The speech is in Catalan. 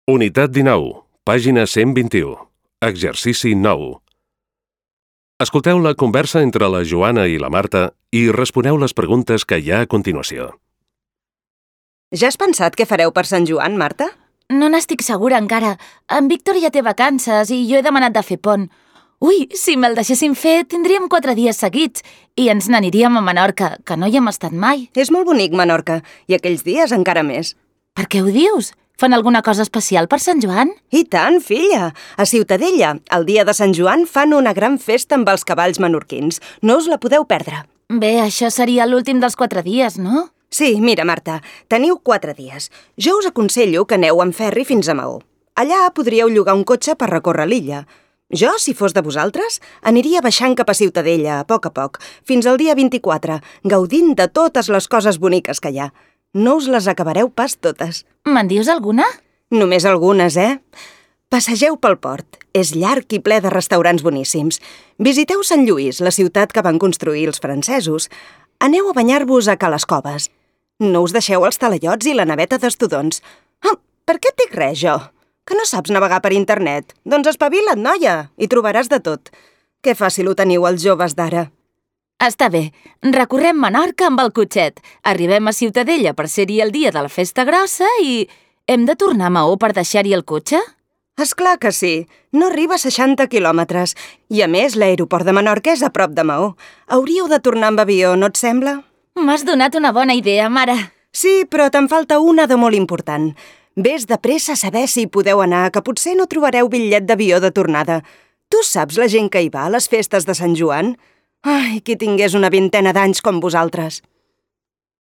Unitat 19, pàgina 121. Exercici 9. Escolteu la conversa entre la Joana i la Marta i responeu les preguntes que hi ha a continuació. Ja has pensat què fareu per Sant Joan, Marta? No n'estic segura encara. En Víctor ja té vacances i jo he demanat de fer pont. Ui, si me'l deixéssim fer, tindríem 4 dies seguits i ens n'aniríem a Menorca, que no hi hem estat mai. És molt bonic, Menorca, i aquells dies encara més. Per què ho dius? Fan alguna cosa especial per Sant Joan? I tant, filla! A Ciutadella, el dia de Sant Joan, fan una gran festa amb els cavalls menorquins. No us la podeu perdre. Bé, això seria l'últim dels 4 dies, no? Sí, mira, Marta, teniu 4 dies. Jo us aconsello que aneu amb ferri fins a Maó. Allà podríeu llogar un cotxe per recórrer l'illa. Jo, si fos de vosaltres, aniria baixant cap a Ciutadella, a poc, fins al dia 24, gaudint de totes les coses boniques que hi ha. No us les acabareu pas totes. Me'n dius alguna? Només algunes, Passegeu pel port. És llarg i ple de restaurants boníssims. Visiteu Sant Lluís, la ciutat que van construir els francesos. Aneu a banyar-vos a Cales Coves. No us deixeu els talaiots i la naveta d'Estudons. Per què et dic res, jo? Que no saps navegar per internet? Doncs espavila't, noia, i trobaràs de tot. Que fàcil ho teniu els joves d'ara. Està bé, recorrem Menorca amb el cotxet. Arribem a Ciutadella per ser-hi el dia de la festa grossa i... Hem de tornar a Maó per deixar-hi el cotxe? És clar que sí. No arriba a 60 quilòmetres. I a més, l'aeroport de Menorca és a prop de Maó. Hauríeu de tornar amb avió, no et sembla? M'has donat una bona idea, mare. Sí, però te'n falta una de molt important. Ves de pressa a saber si hi podeu anar, que potser no trobareu bitllet d'avió de tornada. Tu saps la gent que hi va a les festes de Sant Joan? Ai, qui tingués una 20 d'anys com vosaltres.